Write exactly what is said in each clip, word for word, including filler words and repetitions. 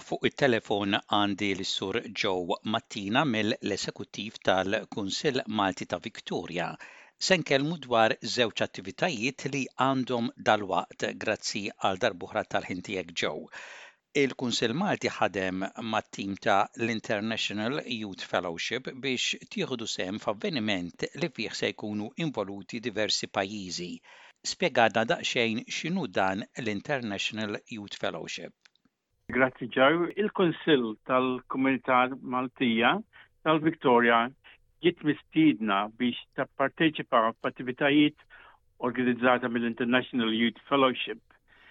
fuq it-telefon għandi l-Sur Joe Mattina mill-Eżekuttiv tal-Kunsill Malti ta' Victoria. Se nkellmu dwar żewġ attivitajiet li għandhom dalwaqt grazzi għal darb'oħra tal-ħin tiegħek Joe. Il-Kunsill Malti ħadem mat-tim ta' l-International Youth Fellowship biex tieħdu sehem f'avveniment li fih se jkunu involuti diversi pajjiżi. Spjegadna daqsxejn x'inhu dan l-International Youth Fellowship. Grazzi Joe. Il-Kunsill tal-Komunità Maltija tal-Victoria ġiet mistiedna biex tapparteċipa f'attivitajiet organizzata mill-International Youth Fellowship.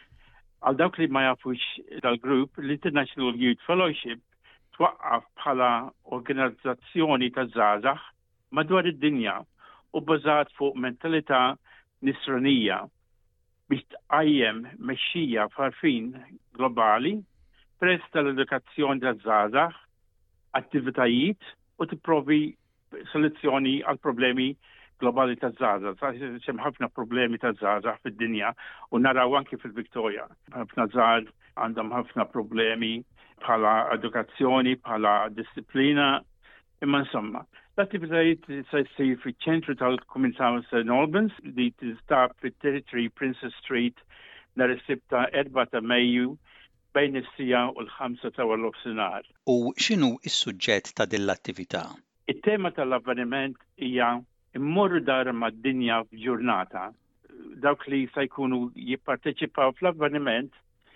Għal dawk li ma jafux tal-grupp, l-International Youth Fellowship twaqqaf bħala organizzazzjoni ta' żgħażagħ madwar id-dinja u bbażat fuq mentalità nisranija biex tqajjem mexxija f'għarfien globali peress tal-edukazzjoni ta' żgħażagħ, attivitajiet u tipprovi soluzzjoni għal problemi globali ta' żgħażagħ. Hemm ħafna problemi ta' żgħażagħ fid-dinja u naraw anke fil-Victoria. Ħafna żgħar għandhom ħafna problemi bħala edukazzjoni, bħala disciplina, imma insomma. L-attivitajiet se jsir fiċ-ċentru tal-Komunità Saint Albans li tinstab fit-Territory Princess Street nhar is-Sibta erba' ta' Mejju bejn is-sija u l-ħamsa ta' wara. U x'inhu s-suġġett ta' din l-attività? It-tema tal-avveniment hija immorru dar mad-dinja f'ġurnata. Dawk li se jkunu jipparteċipaw fl-avveniment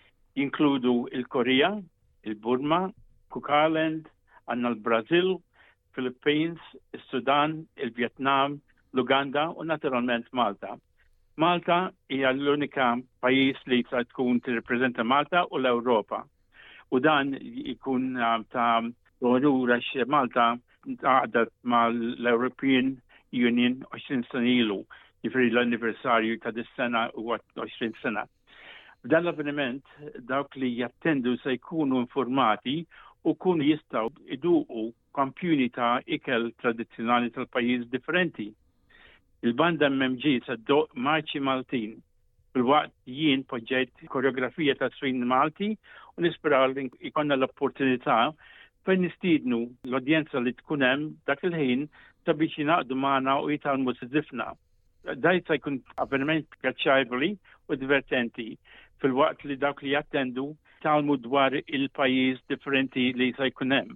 jinkludu il-Korea, il-Burma, Cook Island, għandna l-Brażil, Philippines, is-Sudan, il-Vjetnam, l-Uganda u naturalment Malta. Malta hija l-unika pajjiż li se tkun tirrappreżenta Malta u l-Ewropa. U dan jkun ta' onur għax Malta għaqdet mal-European Union għoxrin sena ilu, jiġifieri l-anniversarju ta' dis-sena huwa għoxrin sena. F'dan l-avveniment dawk li jattendu se jkunu informati u kunu jistgħu iduqu kampjuni ta' ikel tradizzjonali tal-pajjiż differenti. Il-banda M M G saddoq marċi Maltin. Fil-waqt jien poġġejt koreografija ta' swing Malti u nisperaw li ikonna l-opportunità fejn nistiednu l-udjenza li tkun hemm dak il-ħin sabiex jingħaqdu magħna u jitalmu sidifna. Dajt se jkun avveniment pjaċevoli u divertenti fil-waqt li dawk li jattendu talmu dwar il-pajjiż differenti li se jkun hemm.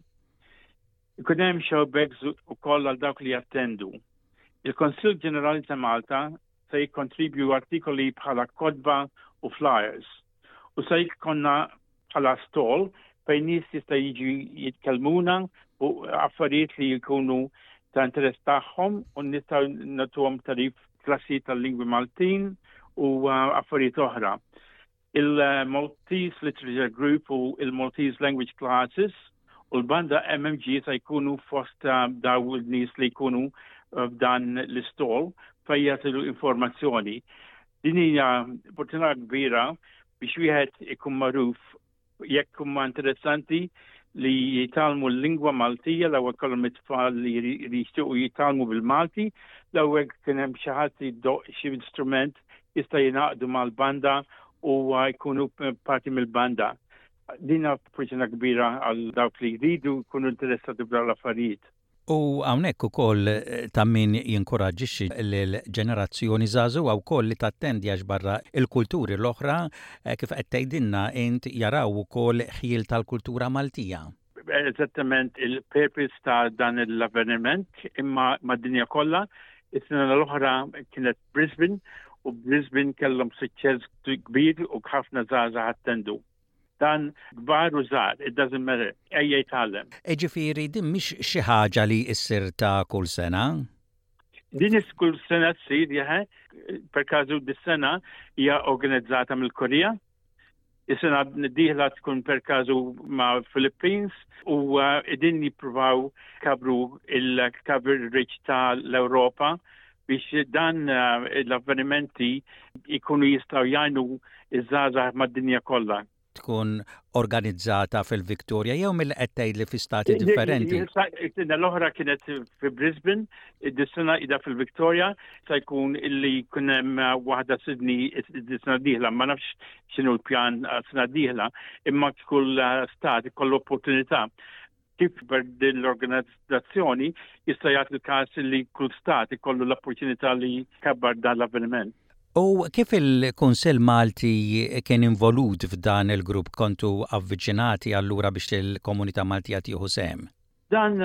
Ikun hemm showbags ukoll għal dawk li jattendu. Il-Konsill Ġenerali ta' Malta se jikkontribju artikoli bħala kodba u flyers u se jkollna bħala stall fejn nies jista' jiġu jitkellmuna u affarijiet li jkunu ta' interess tagħhom u nistgħu nagħtuhom tarif klassi tal-lingwi Maltin u affarijiet oħra. Il-Maltese Literature Group u il-Maltese Language Classes u l-banda M M G se jkunu fost daw il-nies li jkunu f'dan l-istol fejn jagħtu informazzjoni. Din hija opportunità kbira biex wieħed ikun magħruf jekk huma interessanti li jitalmu l-lingwa Maltija l-ewwel kollhom it-tfal li jixtiequ jitalmu bil-Malti, l-ewwel kien hemm xi ħadd jiddoq xi instrument jista' jingħaqdu mal-banda u jkunu parti mill-banda. Din hija opportunità kbira għal dawk li jridu jkunu interessati b'dawn l-affarijiet. U hawnhekk ukoll ta' min jinkoraġġixxi l-ġenerazzjoni żagħżugħa wkoll li tattendi għax barra il-kulturi l-oħra kif qed tgħidilna int jaraw ukoll ħiel tal-kultura Maltija. Eżattament il-purpose ta' dan l-avveniment imma mad-dinja kollha. Is-sena l-oħra kienet Brisbane u Brisbane kellhom suċċess kbir u ħafna żgħażagħ attendu. Dan kbar u żgħar, it doesn't matter, ejja jitgħallem. Ġifieri din mhix xi ħaġa li ssir ta' kull sena? Din is kull sena ssir jeħe, per każu dis-sena hija organizzata mill-Korea. Is-sena d-dieħla tkun per każu ma' Philippines u din jippruvaw kabru il-coverage ta' l-Ewropa biex dan l-avvenimenti jkunu jistgħu jgħinu iż-żgħażagħ mad-dinja kollha. tkun organizzata fil-Victoria jew mill qed tgħidli fi stati differenti? L-oħra kienet fi Brisbane, dis-sena qiegħda fil-Victoria, se jkun illi jkun hemm waħda Sydney dis-sena d-dieħla, ma nafx x'inhu l-pjan sena d-dieħla, imma kull stat ikollu opportunità. Kif din l-organizzazzjoni jista' jagħti l-każ li kull stat ikollu l-opportunità li jkabbar dan l-avveniment. U kif il-Kunsill Malti kien involut f'dan il-grupp, kontu avviċinati allura biex il-komunità Maltija tieħu sehem? Dan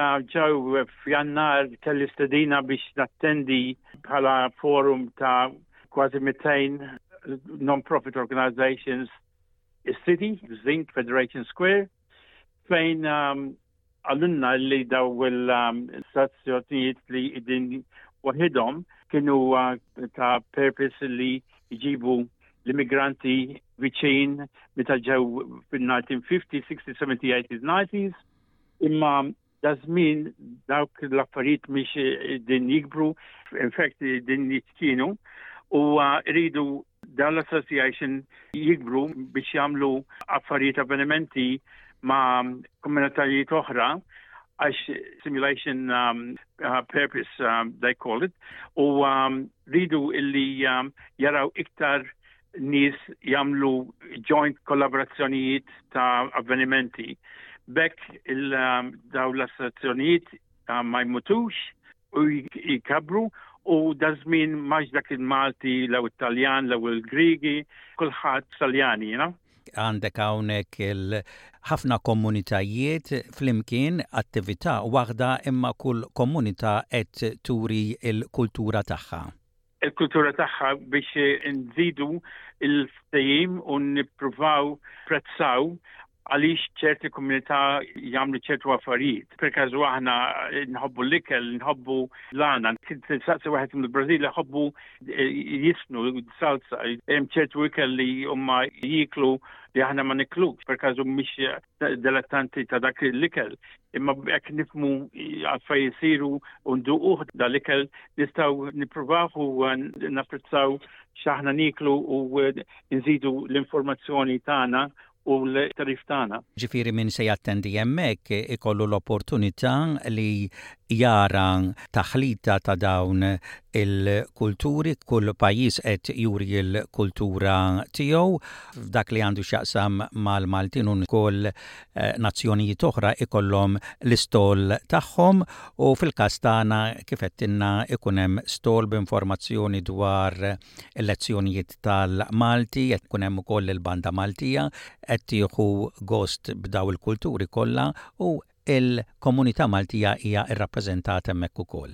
ġew f'Jannar kelli stedina biex nattendi bħala forum ta' kważi mitejn non-profit organizations is-City, Zinc Federation Square, fejn għallunna li daw il-stazzjonijiet li id-din waħidhom kienu ta' purpose li jġibu l-immigranti viċin meta ġew fil-nineteen fifties, sixties, seventies, eighties, nineties, imma da żmien dawk l-affarijiet mhix din jikbru, in fact din jitkienu, u rridu dan l-association jikbru biex jagħmlu affarijiet avvenimenti ma' komunitajiet oħra, għax simulation um, uh, purpose, um, they call it, u um, ridu illi um, jaraw iktar nis jamlu joint kollaborazzjonijiet ta' avvenimenti. Bekk il-daw um, l-assozzjonijiet uh, ma jmutux u jikabru u dazmin maġ dak il-Malti, law Italjan, law il-Grigi, kulħadd Taljani, you know? Għandek hawnhekk il-ħafna komunitajiet flimkien attività waħda imma kull komunità qed turi l-kultura tagħha. Il-kultura tagħha biex nżidu il-ftehim u nippruvaw prezzaw għaliex ċerti komunità jagħmlu ċertu affarijiet. Perkażu aħna nħobbu l-ikel, nħobbu l-għana. Saqsi waħed mill-Brażil jħobbu jisnu salsa. Hemm ċertu ikel li huma jiklu li aħna ma niklux, perkażu mhix dilettanti ta' dak l-ikel. Imma hekk nifmu għalfej jisiru u nduquh dal-ikel nistgħu nippruvaw u napprezzaw x'aħna niklu u nżidu l-informazzjoni tagħna u l-tarif tagħna. Ġifieri min se jattendi hemmhekk ikollu l-opportunità li jara taħlita ta' dawn il-kulturi, kull pajjiż qed juri l-kultura tiegħu f'dak li għandu x'jaqsam mal-Maltin u kull nazzjonijiet oħra ikollhom l-istol tagħhom u fil-każ tagħna kif qedtilna ikun hemm stol b'informazzjoni dwar il-lezzjonijiet tal-Malti, qed ikun hemm ukoll il-banda Maltija qed tieħu gost b'daw il-kulturi kollha u il-komunità Maltija hija rrappreżentata hemmhekk ukoll.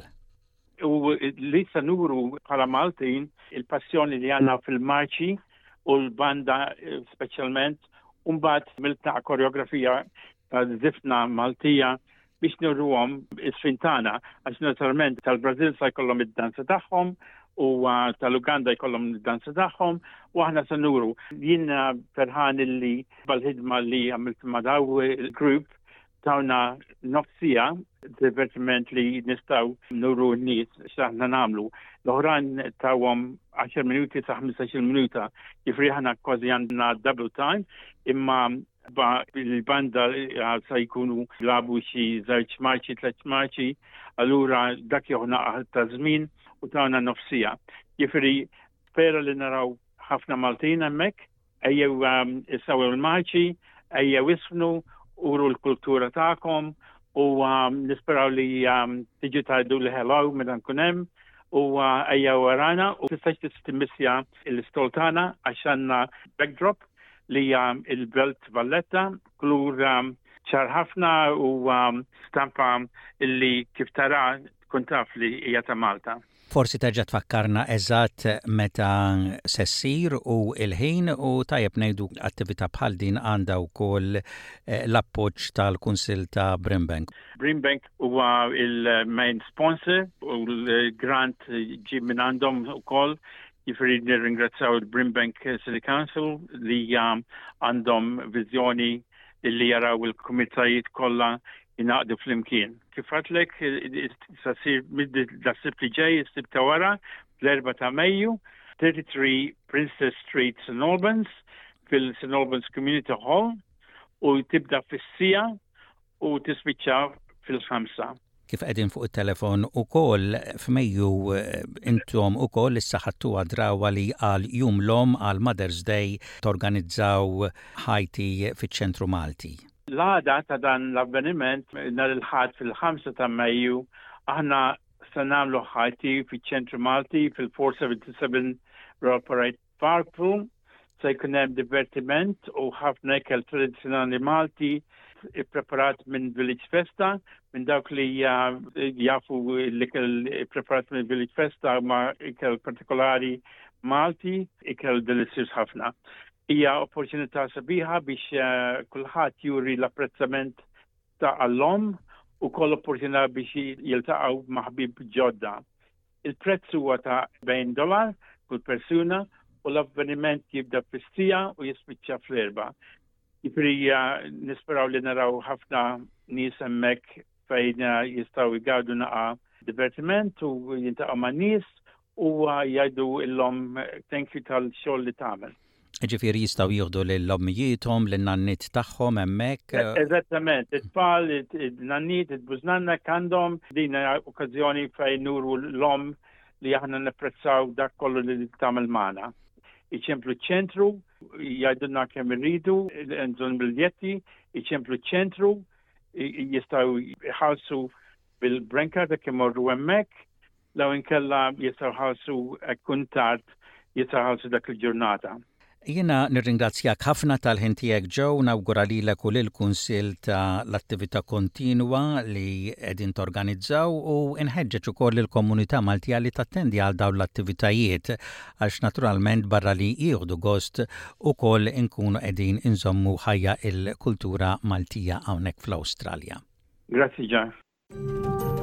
U li se nuru bħala Maltin il-passjoni li għandna fil-marċi u l-banda speċjalment u mbagħad milta koreografija żifna Maltija biex nurruhom is-sfintana għax naturalment tal-Brażil se jkollhom id-danza tagħhom u tal-Uganda jkollhom id-danza tagħhom u aħna se nuru. Jien ferħan illi bal-ħidma li għamilt ma' daw il-group tawna nofsija divertiment li nistaw nuru n-nies x'aħna nagħmlu. L-oħran tawhom għaxar minuti sa ħmistax-il minuta, jifri ħana kważi għandna double time, imma ba il-banda sa jkunu labu xi żewġ marċi, tliet marċi, allura dak joħna ta' żmien u tawna nofsija. Jifri spera li naraw ħafna Maltin hemmhekk, ejjew issawew il-marċi, ejjew isfnu uru l-kultura ta'kom u um, nisperaw li um, tiġi tajdu li hello medan kunem u għajja uh, warana u tistax tistimmissja il-stoltana għaxanna backdrop li um, il-belt valletta klur um, ċarħafna u um, stampa illi kif tara tkun taf li hija ta' Malta. Forsi terġa' tfakkarna eżatt meta se ssir u l-ħin u tajjeb ngħidu attività bħal din għandha wkoll l-appoġġ tal-Kunsill ta' Brimbank. Brimbank huwa il-main sponsor u l-grant ġie minn għandhom ukoll. Jiġifieri nirringrazzjaw il-Brimbank City Council li għandhom viżjoni li jaraw il-kumitajiet kollha jinaqdu fl-imkien. Kif għatlek, sasir mid-sib li ġej, sib ta' wara, fl-erba ta' Mejju, thirty-three Princess Street, St Albans, fil-Saint Albans Community Hall u tibda fis-sija u tispiċċa fil-ħamsa. Kif qegħdin fuq it-telefon ukoll f'Mejju intom ukoll issa ħadtuha drawa li għal jum l-om għal Mother's Day torganizzaw ħajti fiċ-Ċentru Malti. L-għada ta' dan l-avveniment nhar il-ħadd fil-ħamsa ta' Mejju aħna se nagħmlu ħajti fiċ-Ċentru Malti fil-four seventy-seven Royal Parade Park Room. Se jkun hemm divertiment u ħafna ikel tradizzjonali Malti preparat minn Village Festa, minn dawk li jafu l-ikel preparat minn Village Festa ma ikel partikolari Malti, ikel delizjus ħafna. Hija opportunità sabiħa biex kulħadd juri l-apprezzament ta' għall-om u koll opportunità biex jiltaqgħu ma' ħbib ġodda. Il-prezz huwa ta' twenty dollar kull persuna u l-avveniment jibda fis-sija u jispiċċa fl-erba'. Ġifieri nisperaw li naraw ħafna nies hemmhekk fejn jistgħu jgawdu naqa' divertiment u jintaqgħu ma' nies u jgħidu l-lom thank you tal-xogħol li tagħmel. Ġifieri jistgħu jieħdu lill-ommijietom, lin-nannit tagħhom hemmhekk. Eżattament, it-tfal, it-nannit, it-bużnanna għandhom din okkażjoni fejn nuru l-om li aħna nipprezzaw dak kollu li tagħmel magħna. Iċemplu ċentru, jgħidulna kemm irridu, nżon biljetti, iċemplu ċentru, jistgħu jħallsu bil-brenka ta' kemm morru hemmhekk, law inkella jistgħu jħallsu kun tard jistgħu jħallsu dak il-ġurnata. Jiena nirringrazzjak ħafna tal-ħin tiegħek ġew, nawgura lilek u lill-Kunsill ta' l-attività kontinwa li qegħdin torganizzaw u nħeġġeġ ukoll il-komunità Maltija li tattendi għal dawn l-attivitajiet għax naturalment barra li jieħdu gost ukoll inkunu qegħdin inżommu ħajja il-kultura Maltija hawnhekk fl-Awstralja. Grazzi ġa.